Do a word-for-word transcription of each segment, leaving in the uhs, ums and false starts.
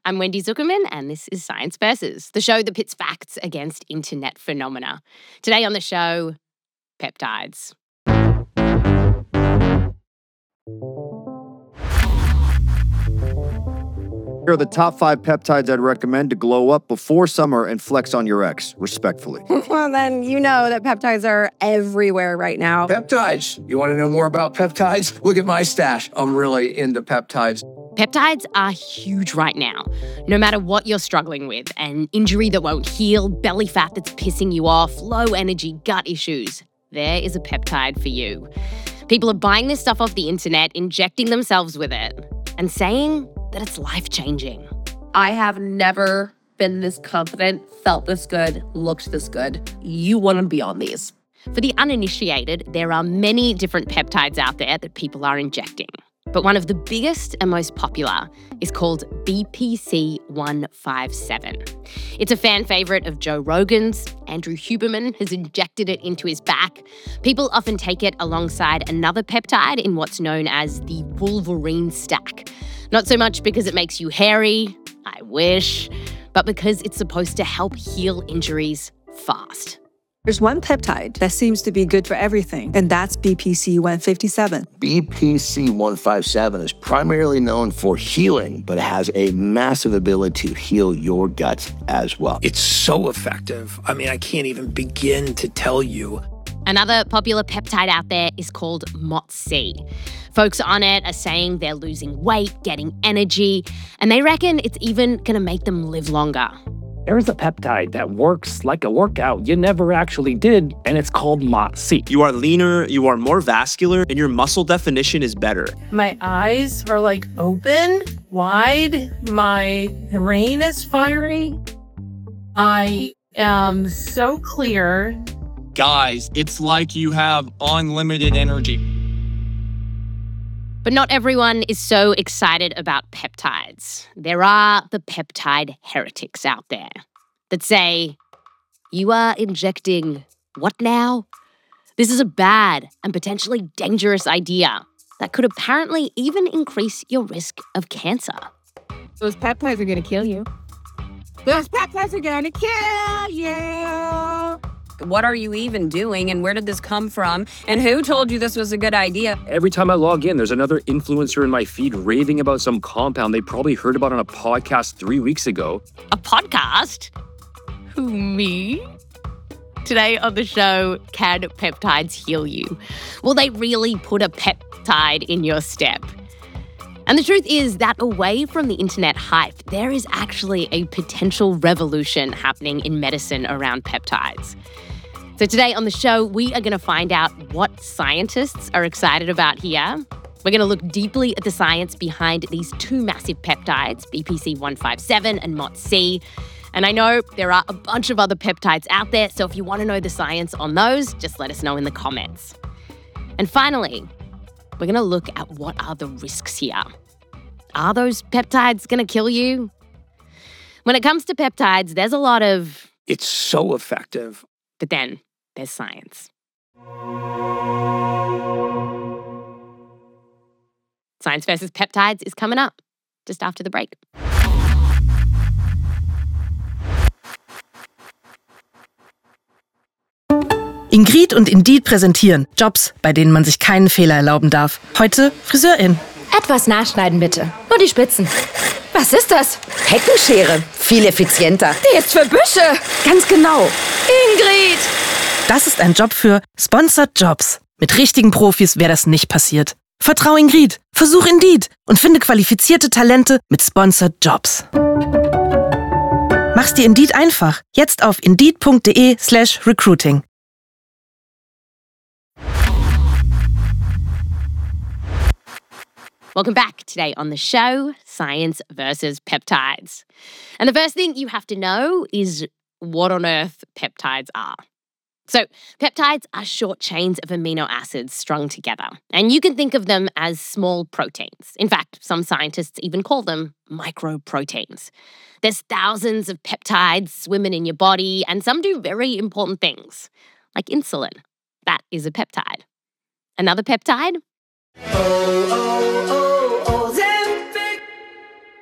I'm Wendy Zuckerman, and this is Science Versus, the show that pits facts against internet phenomena. Today on the show, peptides. Here are the top five peptides I'd recommend to glow up before summer and flex on your ex, respectfully. Well, then you know that peptides are everywhere right now. Peptides. You want to know more about peptides? Look at my stash. I'm really into peptides. Peptides are huge right now. No matter what you're struggling with, an injury that won't heal, belly fat that's pissing you off, low energy, gut issues, there is a peptide for you. People are buying this stuff off the internet, injecting themselves with it, and saying that it's life-changing. I have never been this confident, felt this good, looked this good. You want to be on these. For the uninitiated, there are many different peptides out there that people are injecting. But one of the biggest and most popular is called B P C one fifty-seven. It's a fan favourite of Joe Rogan's. Andrew Huberman has injected it into his back. People often take it alongside another peptide in what's known as the Wolverine stack. Not so much because it makes you hairy, I wish, but because it's supposed to help heal injuries fast. There's one peptide that seems to be good for everything, and that's B P C one fifty-seven. B P C one fifty-seven is primarily known for healing, but it has a massive ability to heal your gut as well. It's so effective. I mean, I can't even begin to tell you. Another popular peptide out there is called M O T C. Folks on it are saying they're losing weight, getting energy, and they reckon it's even going to make them live longer. There's a peptide that works like a workout you never actually did, and it's called M O T C. You are leaner, you are more vascular, and your muscle definition is better. My eyes are like open, wide. My brain is firing. I am so clear. Guys, it's like you have unlimited energy. But not everyone is so excited about peptides. There are the peptide heretics out there that say, you are injecting what now? This is a bad and potentially dangerous idea that could apparently even increase your risk of cancer. Those peptides are going to kill you. Those peptides are going to kill you. What are you even doing, and where did this come from, and who told you this was a good idea? Every time I log in, there's another influencer in my feed raving about some compound they probably heard about on a podcast three weeks ago. A podcast? Who, me? Today on the show, can peptides heal you? Will they really put a peptide in your step? And the truth is that away from the internet hype, there is actually a potential revolution happening in medicine around peptides. So today on the show, we are going to find out what scientists are excited about here. We're going to look deeply at the science behind these two massive peptides, B P C one fifty-seven and M O T C. And I know there are a bunch of other peptides out there, so if you want to know the science on those, just let us know in the comments. And finally, we're going to look at what are the risks here. Are those peptides going to kill you? When it comes to peptides, there's a lot of... It's so effective. But then there's science. Science versus Peptides is coming up just after the break. Ingrid und Indeed präsentieren Jobs, bei denen man sich keinen Fehler erlauben darf. Heute Friseurin. Etwas nachschneiden bitte. Nur die Spitzen. Was ist das? Heckenschere. Viel effizienter. Die ist für Büsche. Ganz genau. Ingrid! Das ist ein Job für Sponsored Jobs. Mit richtigen Profis wäre das nicht passiert. Vertrau Ingrid, versuch Indeed und finde qualifizierte Talente mit Sponsored Jobs. Mach's dir Indeed einfach. Jetzt auf indeed.de slash recruiting. Welcome back. Today on the show, Science versus Peptides. And the first thing you have to know is what on earth peptides are. So peptides are short chains of amino acids strung together, and you can think of them as small proteins. In fact, some scientists even call them microproteins. There's thousands of peptides swimming in your body, and some do very important things, like insulin. That is a peptide. Another peptide?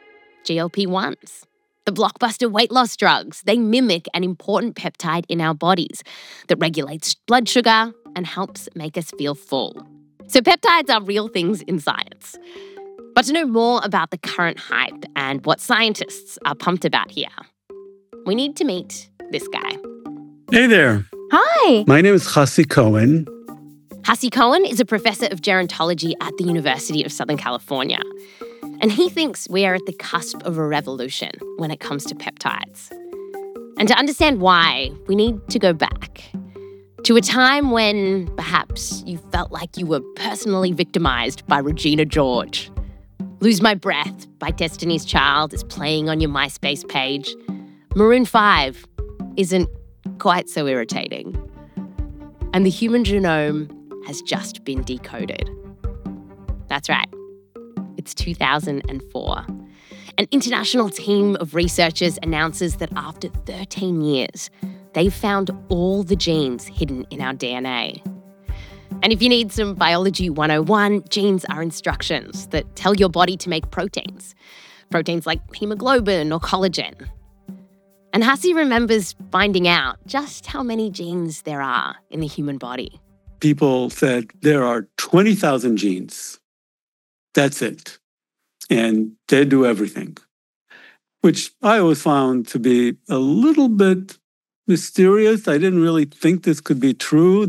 G L P ones. The blockbuster weight loss drugs, they mimic an important peptide in our bodies that regulates blood sugar and helps make us feel full. So peptides are real things in science. But to know more about the current hype and what scientists are pumped about here, we need to meet this guy. Hey there. Hi. My name is Hassi Cohen. Hassi Cohen is a professor of gerontology at the University of Southern California. And he thinks we are at the cusp of a revolution when it comes to peptides. And to understand why, we need to go back to a time when perhaps you felt like you were personally victimized by Regina George. Lose My Breath by Destiny's Child is playing on your MySpace page. Maroon five isn't quite so irritating. And the human genome has just been decoded. That's right. It's two thousand four. An international team of researchers announces that after thirteen years, they've found all the genes hidden in our D N A. And if you need some Biology one oh one, genes are instructions that tell your body to make proteins. Proteins like hemoglobin or collagen. And Hassi remembers finding out just how many genes there are in the human body. People said there are twenty thousand genes. That's it. And they do everything, which I always found to be a little bit mysterious. I didn't really think this could be true.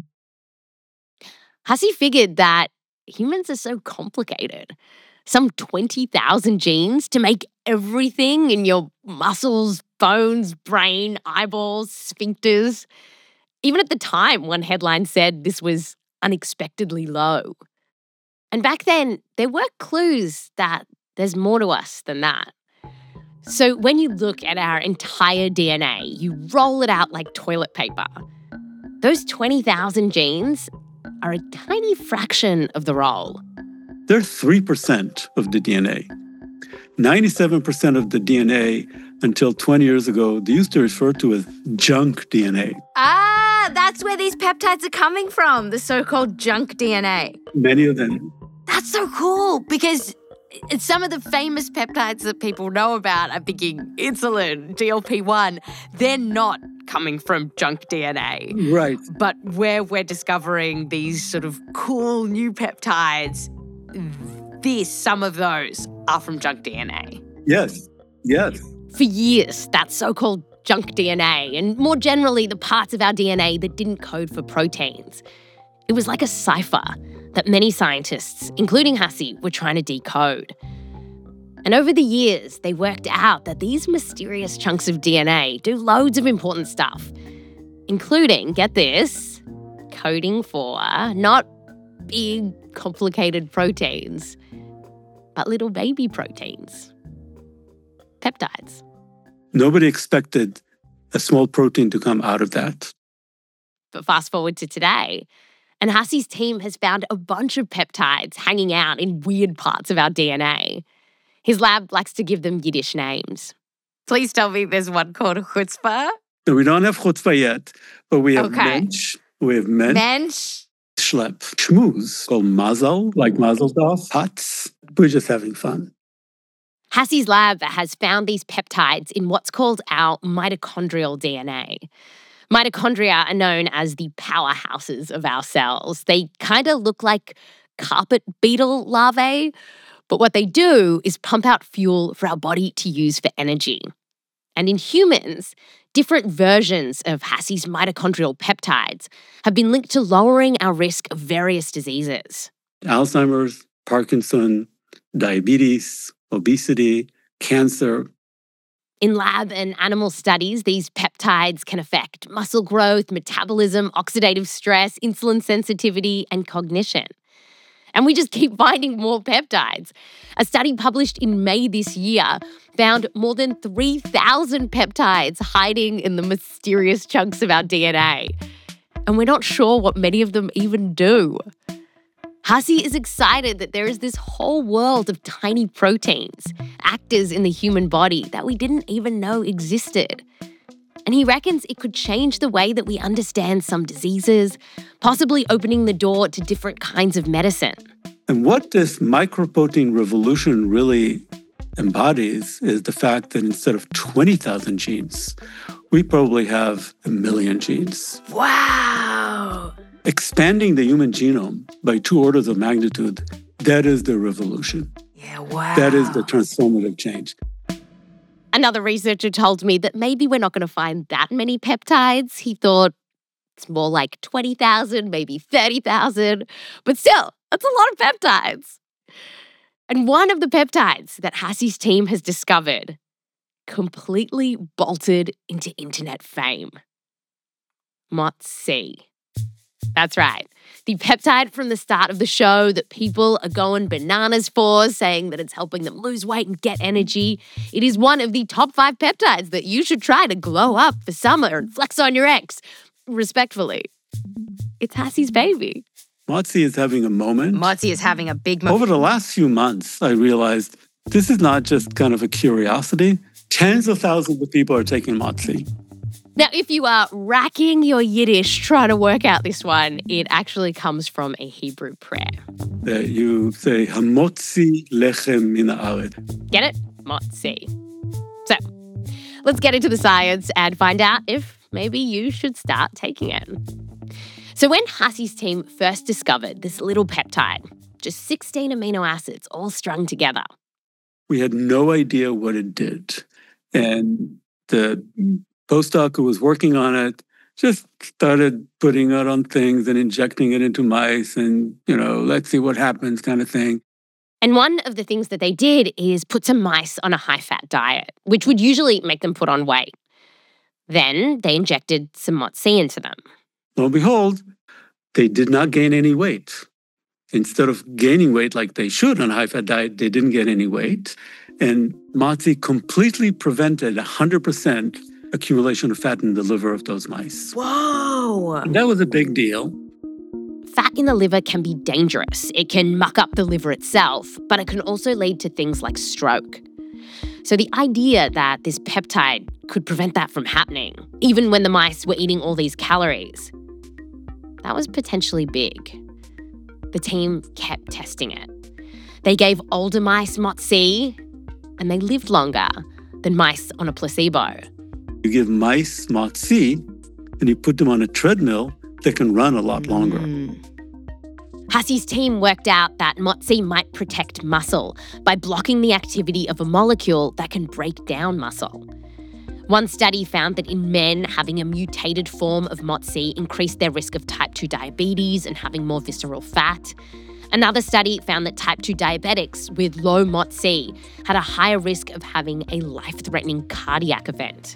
Hassi figured that humans are so complicated. Some twenty thousand genes to make everything in your muscles, bones, brain, eyeballs, sphincters. Even at the time, one headline said this was unexpectedly low. And back then, there were clues that there's more to us than that. So when you look at our entire D N A, you roll it out like toilet paper. Those twenty thousand genes are a tiny fraction of the roll. They're three percent of the D N A. ninety-seven percent of the D N A until twenty years ago, they used to refer to as junk D N A. Ah, that's where these peptides are coming from, the so-called junk D N A. Many of them. That's so cool because some of the famous peptides that people know about, I'm thinking insulin, G L P one, they're not coming from junk D N A. Right. But where we're discovering these sort of cool new peptides, this, some of those are from junk D N A. Yes, yes. For years, that so-called junk D N A, and more generally the parts of our D N A that didn't code for proteins, it was like a cipher that many scientists, including Hassi, were trying to decode. And over the years, they worked out that these mysterious chunks of D N A do loads of important stuff, including, get this, coding for not big, complicated proteins, but little baby proteins. Peptides. Nobody expected a small protein to come out of that. But fast forward to today, and Hassi's team has found a bunch of peptides hanging out in weird parts of our D N A. His lab likes to give them Yiddish names. Please tell me there's one called chutzpah. So we don't have chutzpah yet, but we have Okay. mensch, we have mensch, Mensch. schlep, schmooze, called mazel, like mazel tov, patz. We're just having fun. Hassi's lab has found these peptides in what's called our mitochondrial D N A. Mitochondria are known as the powerhouses of our cells. They kind of look like carpet beetle larvae, but what they do is pump out fuel for our body to use for energy. And in humans, different versions of Hassi's mitochondrial peptides have been linked to lowering our risk of various diseases. Alzheimer's, Parkinson, diabetes, obesity, cancer. In lab and animal studies, these peptides can affect muscle growth, metabolism, oxidative stress, insulin sensitivity, and cognition. And we just keep finding more peptides. A study published in May this year found more than three thousand peptides hiding in the mysterious chunks of our D N A. And we're not sure what many of them even do. Hassi is excited that there is this whole world of tiny proteins, actors in the human body that we didn't even know existed. And he reckons it could change the way that we understand some diseases, possibly opening the door to different kinds of medicine. And what this microprotein revolution really embodies is the fact that instead of twenty thousand genes, we probably have a million genes. Wow. Expanding the human genome by two orders of magnitude, that is the revolution. Yeah, wow. That is the transformative change. Another researcher told me that maybe we're not going to find that many peptides. He thought it's more like twenty thousand, maybe thirty thousand. But still, that's a lot of peptides. And one of the peptides that Hassy's team has discovered completely bolted into internet fame. M O T C. That's right. The peptide from the start of the show that people are going bananas for, saying that it's helping them lose weight and get energy. It is one of the top five peptides that you should try to glow up for summer and flex on your ex. Respectfully. It's Hassy's baby. M O T C is having a moment. M O T C is having a big moment. Over the last few months, I realized this is not just kind of a curiosity. Tens of thousands of people are taking M O T C. Now, if you are racking your Yiddish trying to work out this one, it actually comes from a Hebrew prayer. That you say, Hamotzi lechem min haaretz. Get it? M O T C. So, let's get into the science and find out if maybe you should start taking it. So when Hassy's team first discovered this little peptide, just sixteen amino acids all strung together, we had no idea what it did. And the postdoc who was working on it just started putting it on things and injecting it into mice and, you know, let's see what happens kind of thing. And one of the things that they did is put some mice on a high-fat diet, which would usually make them put on weight. Then they injected some M O T C into them. Lo and behold, they did not gain any weight. Instead of gaining weight like they should on a high-fat diet, they didn't get any weight. And M O T C completely prevented one hundred percent accumulation of fat in the liver of those mice. Whoa! And that was a big deal. Fat in the liver can be dangerous. It can muck up the liver itself, but it can also lead to things like stroke. So the idea that this peptide could prevent that from happening, even when the mice were eating all these calories, that was potentially big. The team kept testing it. They gave older mice M O T C, and they lived longer than mice on a placebo. You give mice M O T C, and you put them on a treadmill, they can run a lot longer. Mm. Hassy's team worked out that M O T C might protect muscle by blocking the activity of a molecule that can break down muscle. One study found that in men, having a mutated form of M O T C increased their risk of type two diabetes and having more visceral fat. Another study found that type two diabetics with low M O T C had a higher risk of having a life-threatening cardiac event.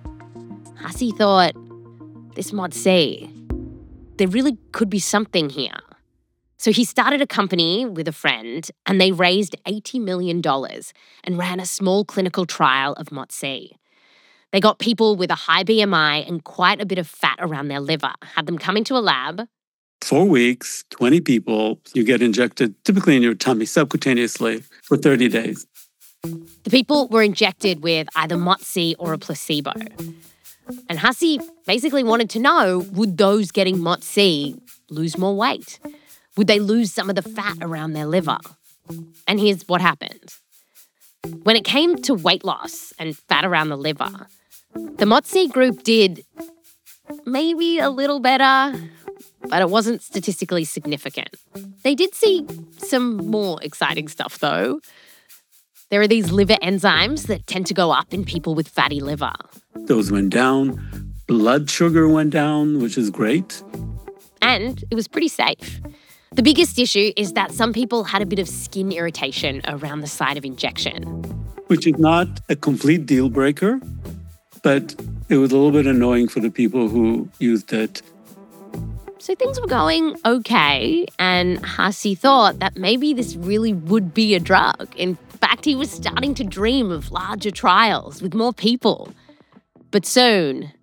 Hassy thought, this M O T C, there really could be something here. So he started a company with a friend and they raised eighty million dollars and ran a small clinical trial of M O T C. They got people with a high B M I and quite a bit of fat around their liver, had them come into a lab. Four weeks, twenty people, you get injected typically in your tummy subcutaneously for thirty days. The people were injected with either M O T C or a placebo. And Hassy basically wanted to know, would those getting M O T C lose more weight? Would they lose some of the fat around their liver? And here's what happened. When it came to weight loss and fat around the liver, the M O T C group did maybe a little better, but it wasn't statistically significant. They did see some more exciting stuff, though. There are these liver enzymes that tend to go up in people with fatty liver. Those went down. Blood sugar went down, which is great. And it was pretty safe. The biggest issue is that some people had a bit of skin irritation around the site of injection. Which is not a complete deal breaker, but it was a little bit annoying for the people who used it. So things were going okay, and Hassy thought that maybe this really would be a drug. In fact, he was starting to dream of larger trials with more people. But soon,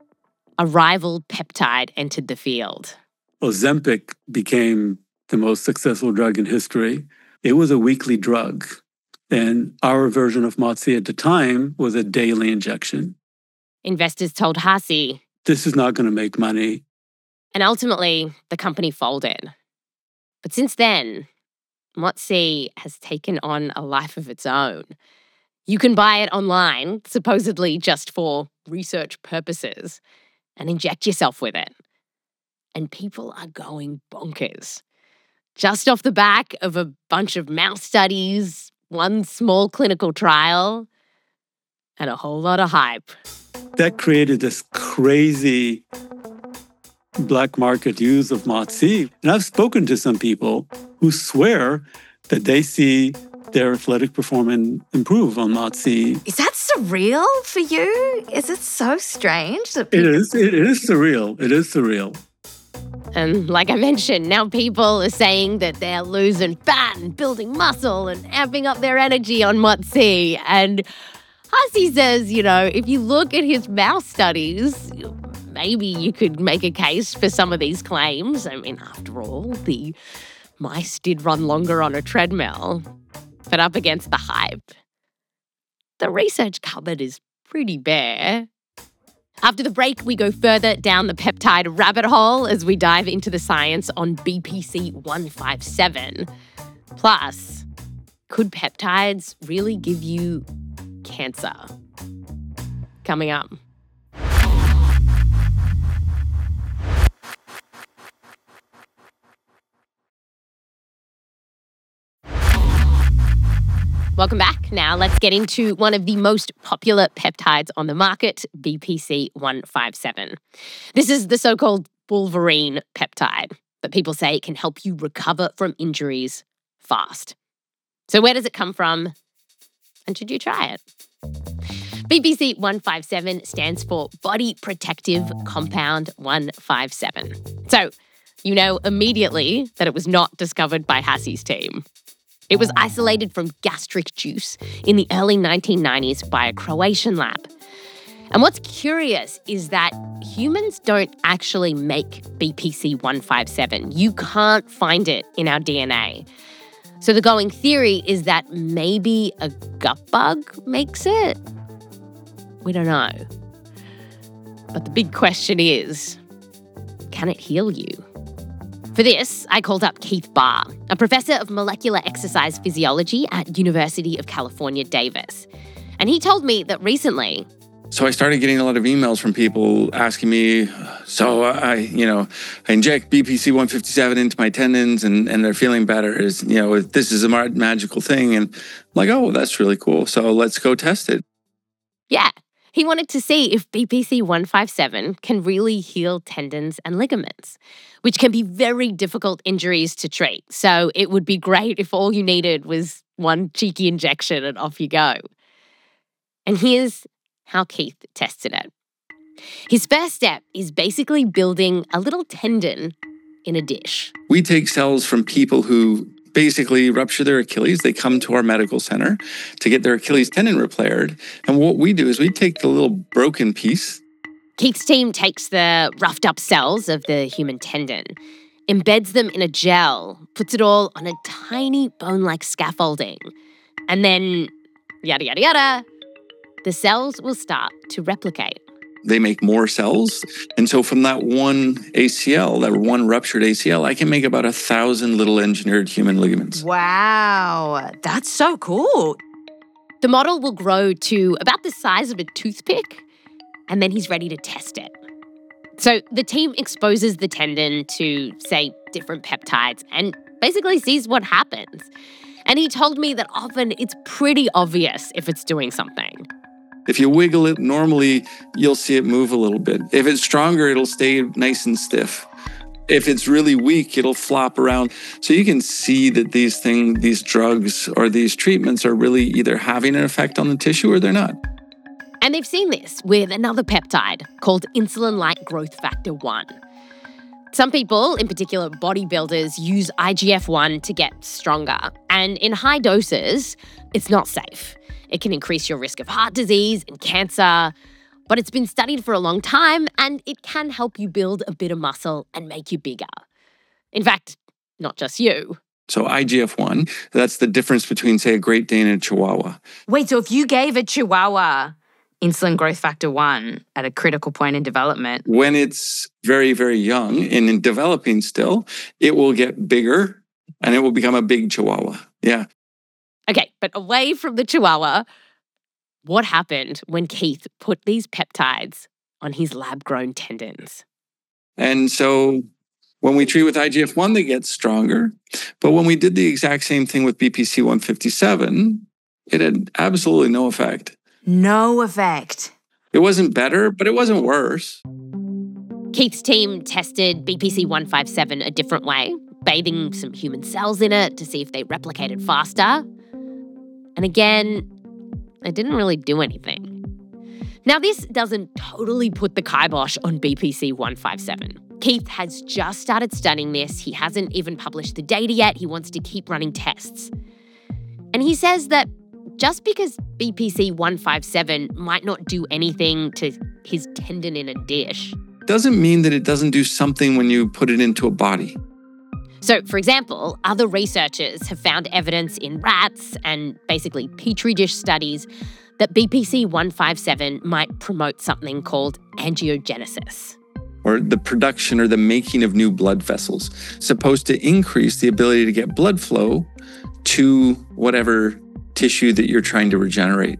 a rival peptide entered the field. Ozempic became the most successful drug in history. It was a weekly drug, and our version of M O T C at the time was a daily injection. Investors told Hassy, this is not going to make money. And ultimately, the company folded. But since then, M O T C has taken on a life of its own. You can buy it online, supposedly just for research purposes, and inject yourself with it. And people are going bonkers. Just off the back of a bunch of mouse studies, one small clinical trial, and a whole lot of hype. That created this crazy black market use of M O T S. And I've spoken to some people who swear that they see their athletic performance improve on M O T S. Is that surreal for you? Is it so strange? That It is. It is surreal. It is surreal. And like I mentioned, now people are saying that they're losing fat and building muscle and amping up their energy on M O T S. And Hussey says, you know, if you look at his mouse studies, maybe you could make a case for some of these claims. I mean, after all, the mice did run longer on a treadmill. But up against the hype, the research cupboard is pretty bare. After the break, we go further down the peptide rabbit hole as we dive into the science on B P C one fifty-seven. Plus, could peptides really give you cancer? Coming up. Welcome back. Now let's get into one of the most popular peptides on the market, B P C one fifty-seven. This is the so-called Wolverine peptide that people say can help you recover from injuries fast. So where does it come from? And should you try it? B P C one fifty-seven stands for Body Protective Compound one fifty-seven. So you know immediately that it was not discovered by Hussey's team. It was isolated from gastric juice in the early nineteen nineties by a Croatian lab. And what's curious is that humans don't actually make B P C one fifty-seven. You can't find it in our D N A. So the going theory is that maybe a gut bug makes it? We don't know. But the big question is, can it heal you? For this, I called up Keith Barr, a professor of molecular exercise physiology at University of California, Davis. And he told me that recently... So I started getting a lot of emails from people asking me, so I, you know, I inject B P C one fifty-seven into my tendons and, and they're feeling better. Is, you know, this is a magical thing. And I'm like, oh, that's really cool. So let's go test it. Yeah. He wanted to see if B P C one fifty-seven can really heal tendons and ligaments, which can be very difficult injuries to treat. So it would be great if all you needed was one cheeky injection and off you go. And here's how Keith tested it. His first step is basically building a little tendon in a dish. We take cells from people who basically rupture their Achilles. They come to our medical center to get their Achilles tendon repaired. And what we do is we take the little broken piece. Keith's team takes the roughed up cells of the human tendon, embeds them in a gel, puts it all on a tiny bone-like scaffolding, and then yada, yada, yada, the cells will start to replicate. They make more cells. And so from that one A C L, that one ruptured A C L, I can make about a thousand little engineered human ligaments. Wow, that's so cool. The model will grow to about the size of a toothpick, and then he's ready to test it. So the team exposes the tendon to, say, different peptides and basically sees what happens. And he told me that often it's pretty obvious if it's doing something. If you wiggle it, normally you'll see it move a little bit. If it's stronger, it'll stay nice and stiff. If it's really weak, it'll flop around. So you can see that these things, these drugs or these treatments are really either having an effect on the tissue or they're not. And they've seen this with another peptide called insulin-like growth factor one. Some people, in particular bodybuilders, use I G F one to get stronger. And in high doses, it's not safe. It can increase your risk of heart disease and cancer, but it's been studied for a long time and it can help you build a bit of muscle and make you bigger. In fact, not just you. So I G F one, that's the difference between, say, a Great Dane and a Chihuahua. Wait, so if you gave a Chihuahua insulin growth factor one at a critical point in development. When it's very, very young and in developing still, it will get bigger and it will become a big Chihuahua. Yeah. Okay, but away from the Chihuahua, what happened when Keith put these peptides on his lab-grown tendons. And so when we treat with I G F one, they get stronger. But when we did the exact same thing with B P C one fifty-seven, it had absolutely no effect. No effect. It wasn't better, but it wasn't worse. Keith's team tested B P C one fifty-seven a different way, bathing some human cells in it to see if they replicated faster. And again, it didn't really do anything. Now, this doesn't totally put the kibosh on B P C one fifty-seven. Keith has just started studying this. He hasn't even published the data yet. He wants to keep running tests. And he says that just because B P C one fifty-seven might not do anything to his tendon in a dish, Doesn't mean that it doesn't do something when you put it into a body. So, for example, other researchers have found evidence in rats and basically petri dish studies that B P C one fifty-seven might promote something called angiogenesis. Or the production or the making of new blood vessels, supposed to increase the ability to get blood flow to whatever tissue that you're trying to regenerate.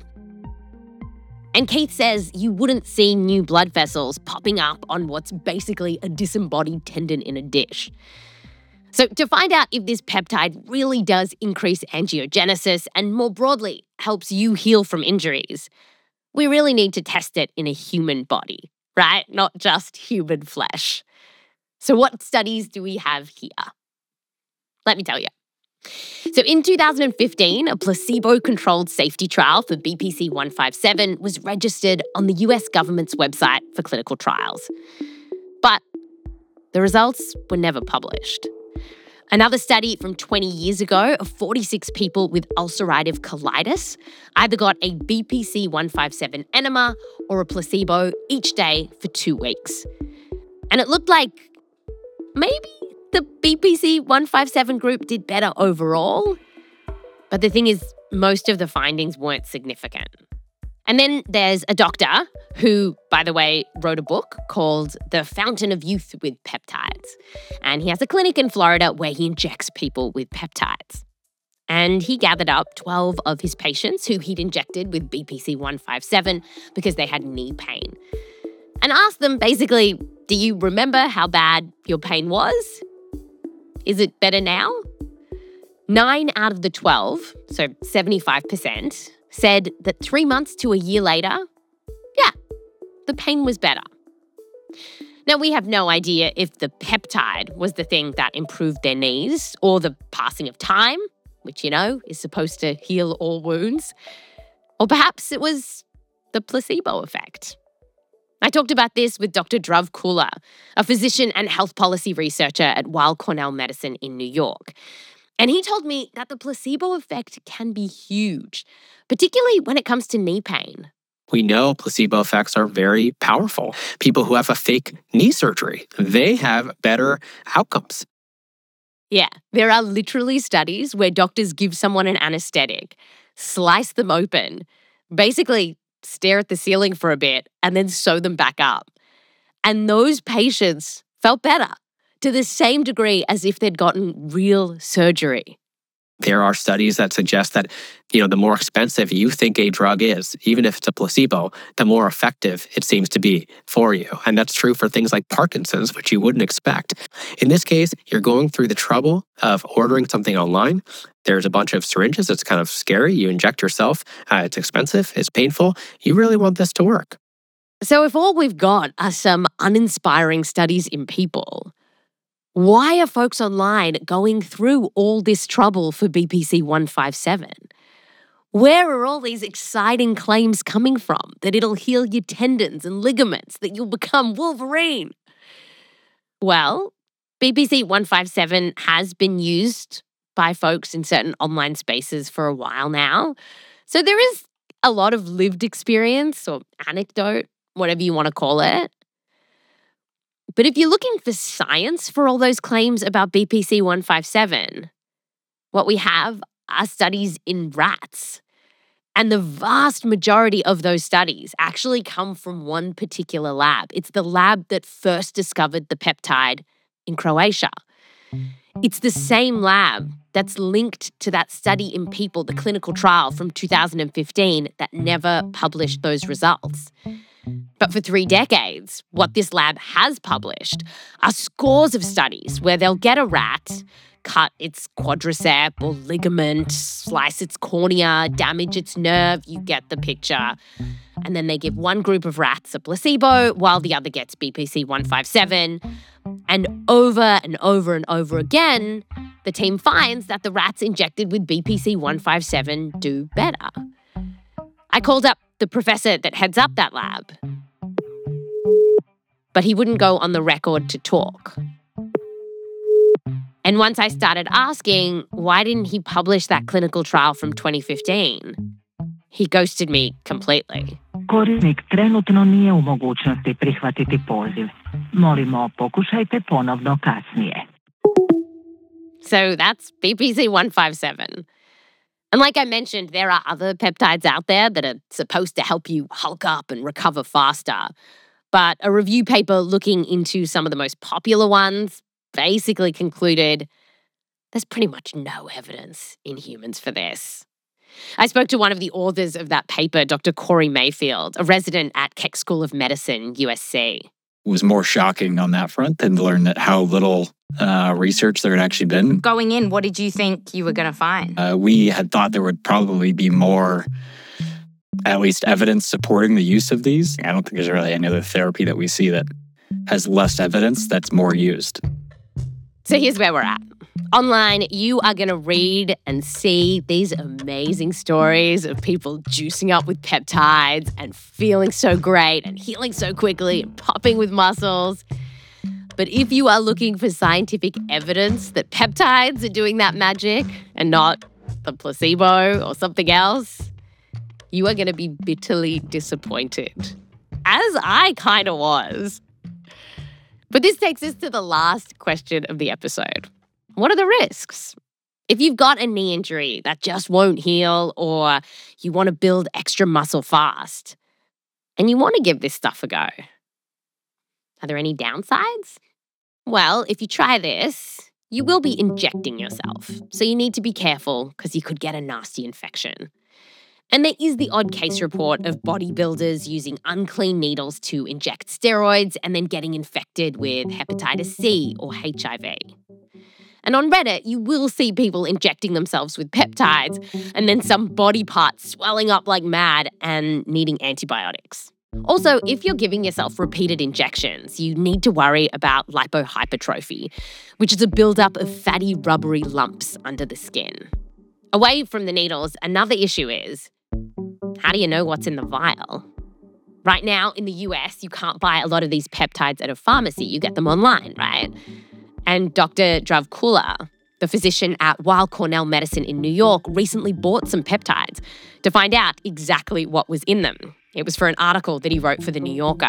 And Keith says you wouldn't see new blood vessels popping up on what's basically a disembodied tendon in a dish. So to find out if this peptide really does increase angiogenesis and more broadly helps you heal from injuries, we really need to test it in a human body, right? Not just human flesh. So what studies do we have here? Let me tell you. So in two thousand fifteen, a placebo-controlled safety trial for B P C one fifty-seven was registered on the U S government's website for clinical trials. But the results were never published. Another study from twenty years ago of forty-six people with ulcerative colitis either got a B P C one fifty-seven enema or a placebo each day for two weeks. And it looked like maybe the B P C one fifty-seven group did better overall. But the thing is, most of the findings weren't significant. And then there's a doctor who, by the way, wrote a book called The Fountain of Youth with Peptides. And he has a clinic in Florida where he injects people with peptides. And he gathered up twelve of his patients who he'd injected with B P C one fifty-seven because they had knee pain. And asked them basically, do you remember how bad your pain was? Is it better now? Nine out of the twelve, so seventy-five percent, said that three months to a year later, yeah, the pain was better. Now, we have no idea if the peptide was the thing that improved their knees or the passing of time, which, you know, is supposed to heal all wounds. Or perhaps it was the placebo effect. I talked about this with Doctor Dhruv Kula, a physician and health policy researcher at Weill Cornell Medicine in New York. And he told me that the placebo effect can be huge, particularly when it comes to knee pain. We know placebo effects are very powerful. People who have a fake knee surgery, they have better outcomes. Yeah, there are literally studies where doctors give someone an anesthetic, slice them open, basically stare at the ceiling for a bit, and then sew them back up. And those patients felt better to the same degree as if they'd gotten real surgery. There are studies that suggest that, you know, the more expensive you think a drug is, even if it's a placebo, the more effective it seems to be for you. And that's true for things like Parkinson's, which you wouldn't expect. In this case, you're going through the trouble of ordering something online. There's a bunch of syringes. It's kind of scary. You inject yourself. Uh, it's expensive. It's painful. You really want this to work. So if all we've got are some uninspiring studies in people, why are folks online going through all this trouble for B P C one fifty-seven? Where are all these exciting claims coming from that it'll heal your tendons and ligaments, that you'll become Wolverine? Well, B P C one fifty-seven has been used by folks in certain online spaces for a while now. So there is a lot of lived experience or anecdote, whatever you want to call it. But if you're looking for science for all those claims about B P C one fifty-seven, what we have are studies in rats. And the vast majority of those studies actually come from one particular lab. It's the lab that first discovered the peptide in Croatia. It's the same lab that's linked to that study in people, the clinical trial from two thousand fifteen that never published those results. But for three decades, what this lab has published are scores of studies where they'll get a rat, cut its quadricep or ligament, slice its cornea, damage its nerve, you get the picture. And then they give one group of rats a placebo while the other gets B P C one fifty-seven. And over and over and over again, the team finds that the rats injected with B P C one fifty-seven do better. I called up the professor that heads up that lab, but he wouldn't go on the record to talk. And once I started asking, why didn't he publish that clinical trial from twenty fifteen? He ghosted me completely. Korisnik trenutno nije u mogućnosti prihvatiti poziv. Molimo, pokušajte ponovno kasnije. So that's B P C one fifty-seven. And like I mentioned, there are other peptides out there that are supposed to help you hulk up and recover faster. But a review paper looking into some of the most popular ones basically concluded there's pretty much no evidence in humans for this. I spoke to one of the authors of that paper, Doctor Corey Mayfield, a resident at Keck School of Medicine, U S C. It was more shocking on that front than to learn that how little uh, research there had actually been. Going in, what did you think you were going to find? Uh, we had thought there would probably be more, at least evidence supporting the use of these. I don't think there's really any other therapy that we see that has less evidence that's more used. So here's where we're at. Online, you are going to read and see these amazing stories of people juicing up with peptides and feeling so great and healing so quickly and popping with muscles. But if you are looking for scientific evidence that peptides are doing that magic and not the placebo or something else, you are going to be bitterly disappointed, as I kind of was. But this takes us to the last question of the episode. What are the risks? If you've got a knee injury that just won't heal, or you want to build extra muscle fast, and you want to give this stuff a go, are there any downsides? Well, if you try this, you will be injecting yourself. So you need to be careful because you could get a nasty infection. And there is the odd case report of bodybuilders using unclean needles to inject steroids and then getting infected with hepatitis C or H I V. And on Reddit, you will see people injecting themselves with peptides and then some body parts swelling up like mad and needing antibiotics. Also, if you're giving yourself repeated injections, you need to worry about lipohypertrophy, which is a buildup of fatty, rubbery lumps under the skin. Away from the needles, another issue is, how do you know what's in the vial? Right now, in the U S, you can't buy a lot of these peptides at a pharmacy. You get them online, right? And Doctor Dhruv Kula, the physician at Weill Cornell Medicine in New York, recently bought some peptides to find out exactly what was in them. It was for an article that he wrote for The New Yorker.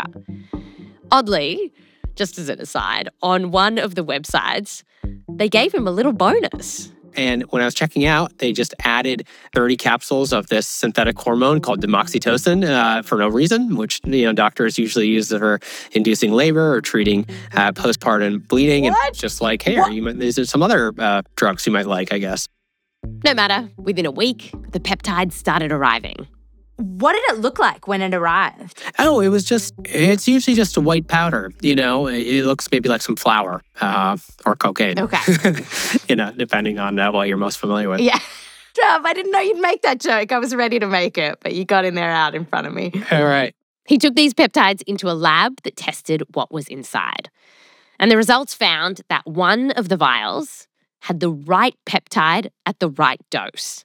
Oddly, just as an aside, on one of the websites, they gave him a little bonus. And when I was checking out, they just added thirty capsules of this synthetic hormone called demoxytocin uh, for no reason, which you know doctors usually use for inducing labor or treating uh, postpartum bleeding. What? And just like, hey, are you, these are some other uh, drugs you might like, I guess. No matter, within a week, the peptides started arriving. What did it look like when it arrived? Oh, it was just, it's usually just a white powder, you know. It looks maybe like some flour uh, or cocaine. Okay. you know, depending on uh, what you're most familiar with. Yeah. Druv, I didn't know you'd make that joke. I was ready to make it, but you got in there out in front of me. All right. He took these peptides into a lab that tested what was inside. And the results found that one of the vials had the right peptide at the right dose.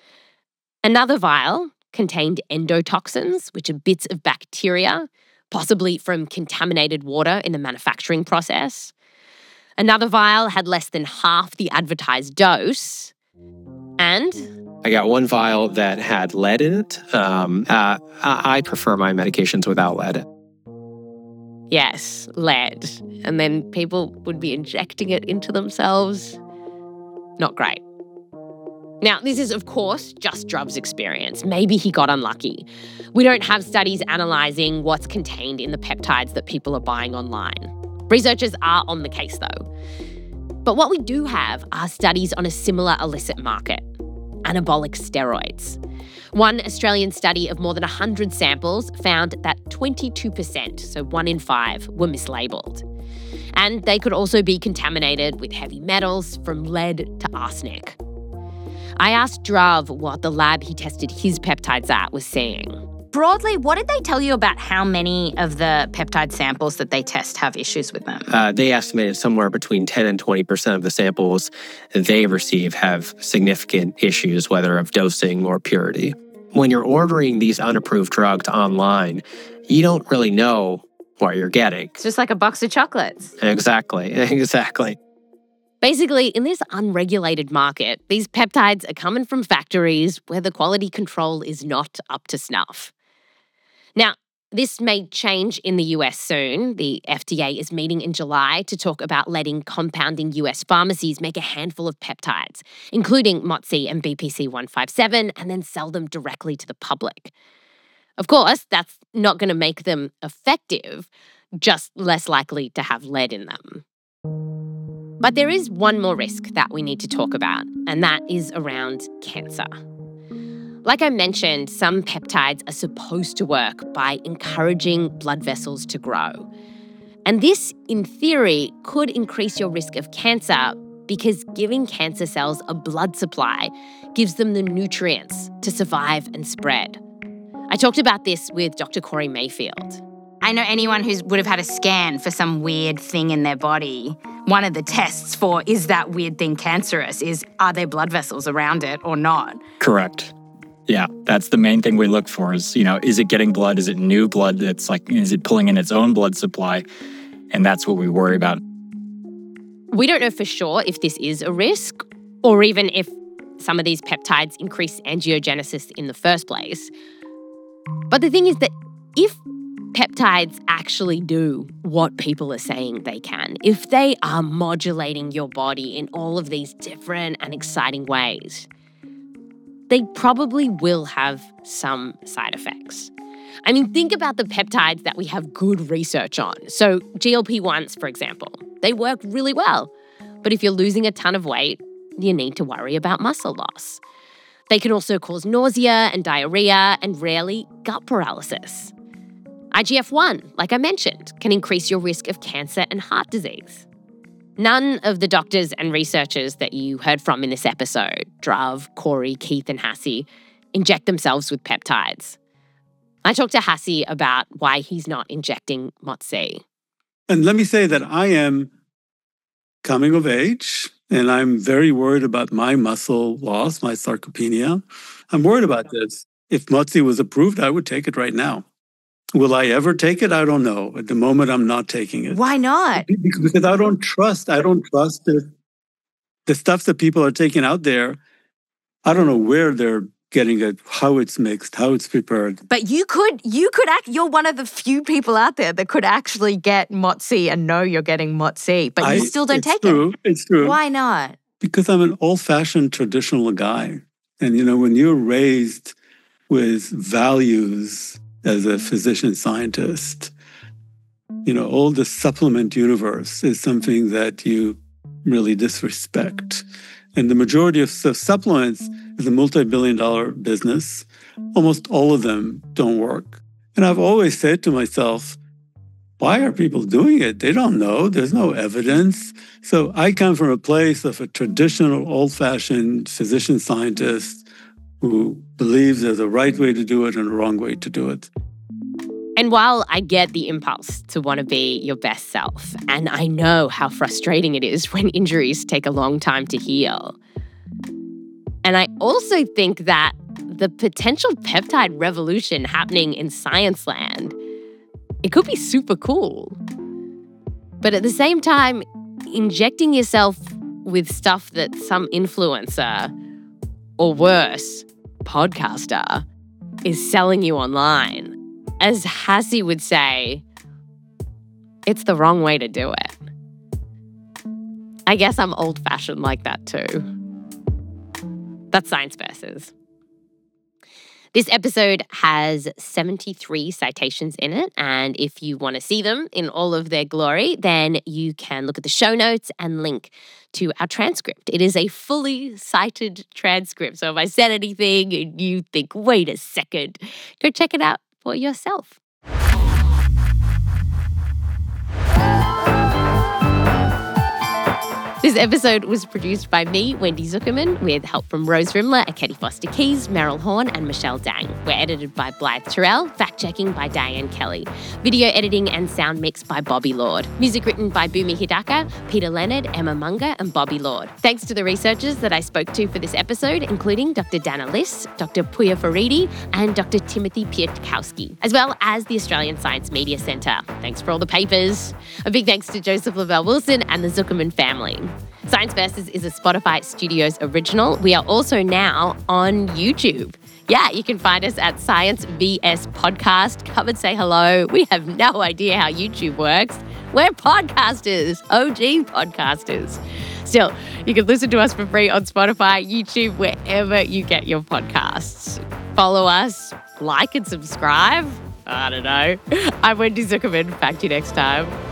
Another vial contained endotoxins, which are bits of bacteria, possibly from contaminated water in the manufacturing process. Another vial had less than half the advertised dose. And I got one vial that had lead in it. Um, uh, I prefer my medications without lead. yes, lead. And then people would be injecting it into themselves. Not great. Now, this is, of course, just Dhruv's experience. Maybe he got unlucky. We don't have studies analysing what's contained in the peptides that people are buying online. Researchers are on the case, though. But what we do have are studies on a similar illicit market, anabolic steroids. One Australian study of more than one hundred samples found that twenty-two percent, so one in five, were mislabeled. And they could also be contaminated with heavy metals from lead to arsenic. I asked Drav what the lab he tested his peptides at was seeing. Broadly, what did they tell you about how many of the peptide samples that they test have issues with them? Uh, they estimated somewhere between ten and twenty percent of the samples they receive have significant issues, whether of dosing or purity. When you're ordering these unapproved drugs online, you don't really know what you're getting. It's just like a box of chocolates. Exactly, exactly. Basically, in this unregulated market, these peptides are coming from factories where the quality control is not up to snuff. Now, this may change in the U S soon. The F D A is meeting in July to talk about letting compounding U S pharmacies make a handful of peptides, including M O T S I and B P C one fifty-seven, and then sell them directly to the public. Of course, that's not going to make them effective, just less likely to have lead in them. But there is one more risk that we need to talk about, and that is around cancer. Like I mentioned, some peptides are supposed to work by encouraging blood vessels to grow. And this, in theory, could increase your risk of cancer because giving cancer cells a blood supply gives them the nutrients to survive and spread. I talked about this with Doctor Corey Mayfield. I know anyone who would have had a scan for some weird thing in their body, one of the tests for is that weird thing cancerous is are there blood vessels around it or not? Correct. Yeah, that's the main thing we look for is, you know, is it getting blood? Is it new blood that's like, is it pulling in its own blood supply? And that's what we worry about. We don't know for sure if this is a risk or even if some of these peptides increase angiogenesis in the first place. But the thing is that if peptides actually do what people are saying they can, if they are modulating your body in all of these different and exciting ways, they probably will have some side effects. I mean, think about the peptides that we have good research on. So G L P ones, for example, they work really well. But if you're losing a ton of weight, you need to worry about muscle loss. They can also cause nausea and diarrhea and rarely gut paralysis. I G F one, like I mentioned, can increase your risk of cancer and heart disease. None of the doctors and researchers that you heard from in this episode, Drav, Corey, Keith, and Hassie, inject themselves with peptides. I talked to Hassie about why he's not injecting M O T S I. And let me say that I am coming of age, and I'm very worried about my muscle loss, my sarcopenia. I'm worried about this. If M O T S I was approved, I would take it right now. Will I ever take it? I don't know. At the moment, I'm not taking it. Why not? Because I don't trust. I don't trust the, the stuff that people are taking out there. I don't know where they're getting it, how it's mixed, how it's prepared. But you could, you could act, you're one of the few people out there that could actually get M O T S I and know you're getting M O T S I, but I, you still don't it's take true, it. It's true. Why not? Because I'm an old-fashioned traditional guy. And, you know, when you're raised with values as a physician scientist, you know, all the supplement universe is something that you really disrespect. And the majority of supplements is a multi-billion dollar business. Almost all of them don't work. And I've always said to myself, why are people doing it? They don't know. There's no evidence. So I come from a place of a traditional, old-fashioned physician scientist who believes there's a right way to do it and a wrong way to do it. And while I get the impulse to want to be your best self, and I know how frustrating it is when injuries take a long time to heal, and I also think that the potential peptide revolution happening in science land, it could be super cool. But at the same time, injecting yourself with stuff that some influencer, or worse, podcaster, is selling you online, as Hassie would say, it's the wrong way to do it. I guess I'm old-fashioned like that too. That's Science Versus. This episode has seventy-three citations in it, and if you want to see them in all of their glory, then you can look at the show notes and link to our transcript. It is a fully cited transcript, so if I said anything and you think, wait a second, go check it out for yourself. This episode was produced by me, Wendy Zuckerman, with help from Rose Rimler and Katie Foster Keys, Meryl Horn, and Michelle Dang. We're edited by Blythe Terrell, fact-checking by Diane Kelly. Video editing and sound mix by Bobby Lord. Music written by Bumi Hidaka, Peter Leonard, Emma Munger, and Bobby Lord. Thanks to the researchers that I spoke to for this episode, including Doctor Dana Liss, Doctor Puya Faridi, and Doctor Timothy Pietkowski, as well as the Australian Science Media Centre. Thanks for all the papers. A big thanks to Joseph Lavelle Wilson and the Zuckerman family. Science Versus is a Spotify Studios original. We are also now on YouTube. Yeah, you can find us at Science V S Podcast. Come and say hello. We have no idea how YouTube works. We're podcasters, O G podcasters. Still, you can listen to us for free on Spotify, YouTube, wherever you get your podcasts. Follow us, like and subscribe. I don't know. I'm Wendy Zuckerman. Back to you next time.